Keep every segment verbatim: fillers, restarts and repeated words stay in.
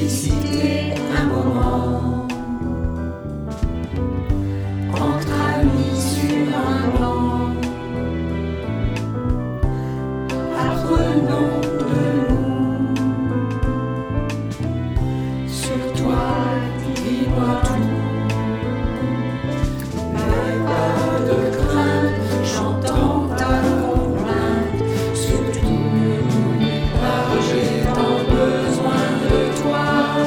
solliciter un moment entre amis sur un banc. Apprenons de nous. Sur toi, dis-moi tout. N'aie pas de crainte, j'entends ta complainte. Surtout ne m'oublie pas, j'ai tant besoin de toi.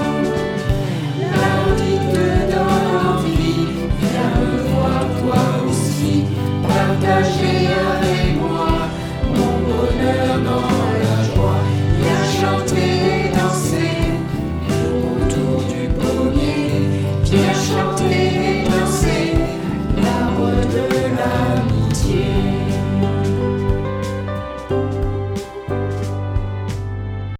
La vie te donne envie, viens me voir toi aussi. Partager avec moi mon bonheur dans la joie. Viens chanter et danser autour du pommier. Viens chanter